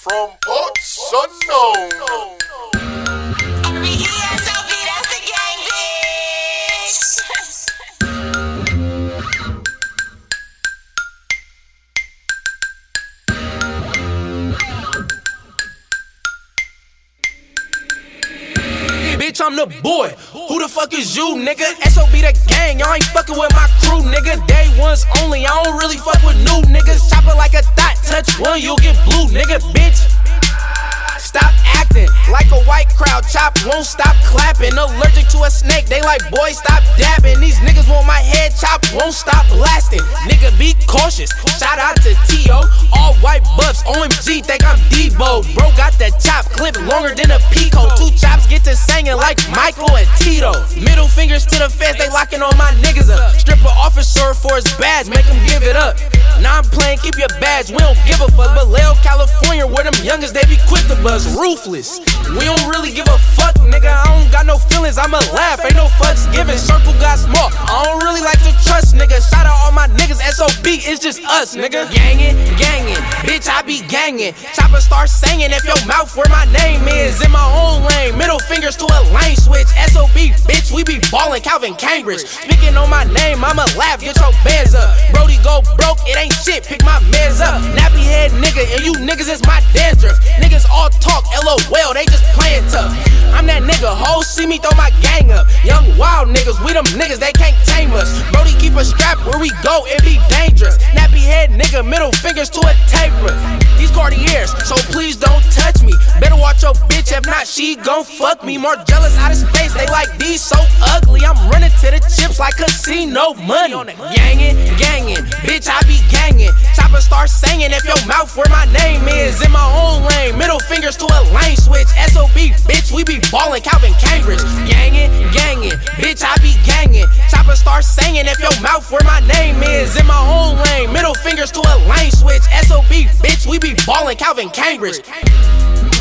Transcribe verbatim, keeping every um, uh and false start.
from parts unknown. R E E S O B, that's the gang, bitch. Bitch, I'm the boy. Who the fuck is you, nigga? S O B the gang, y'all ain't fucking with my crew, nigga. Day ones only, I don't really fuck with new niggas. Chop it like a thought, touch one, you'll get blue, nigga, bitch. Stop acting like a white crowd. Chop won't stop clapping. Allergic to a snake, they like, boy, stop dabbing. These niggas want my head. Chop won't stop blasting. Nigga, be cautious. Shout out to T O All white buffs, O M G, think I'm Debo. Bro got that chop clip longer than a Pico. Two chops get to singing like Michael and Tito. Middle fingers to the feds, they locking on my niggas up. Stripper officer for his badge, make him give it up. Now I'm playing, keep your badge, we don't give a fuck. But Leo, California, where them youngers, they be quick to buzz. Ruthless, we don't really give a fuck, nigga. I don't got no feelings, I'ma laugh, ain't no fucks given. Circle got small, I don't really like to trust, nigga. Shout out all my niggas, S O B, it's just us, nigga. Gangin', gangin', bitch, I be gangin'. Chopper start singing if your mouth where my name is. In my own lane, middle fingers to a lane switch. S O B, bitch, we be ballin', Calvin Cambridge. Speaking on my name, I'ma laugh, get your bands up. Brody go broke, it ain't shit, pick my mans up. Nappy head nigga, and you niggas is my dandruff. Niggas all talk, LOL, they just playin' tough. I'm that nigga, hoes see me throw my gang up. Young wild niggas, we them niggas, they can't tame us. Brody keep a strap where we go, it be dangerous. Nappy head nigga, middle fingers to a taper. These Cartiers, so please don't touch me. Better watch your bitch, if not she gon' fuck me. More jealous out of space, they like these so ugly. I'm running to the chips like casino money. Gangin', gangin', bitch, I be gangin'. Chopper start singing if your mouth where my name is. In my own lane, middle fingers to a lane switch. S O B, bitch, we be ballin', Calvin Cambridge. Gangin', gangin', bitch, I be gangin'. Chopper start singing if your mouth where my name is. In my own lane, middle fingers to a lane switch. S O B, bitch, we be ballin', Calvin Cambridge.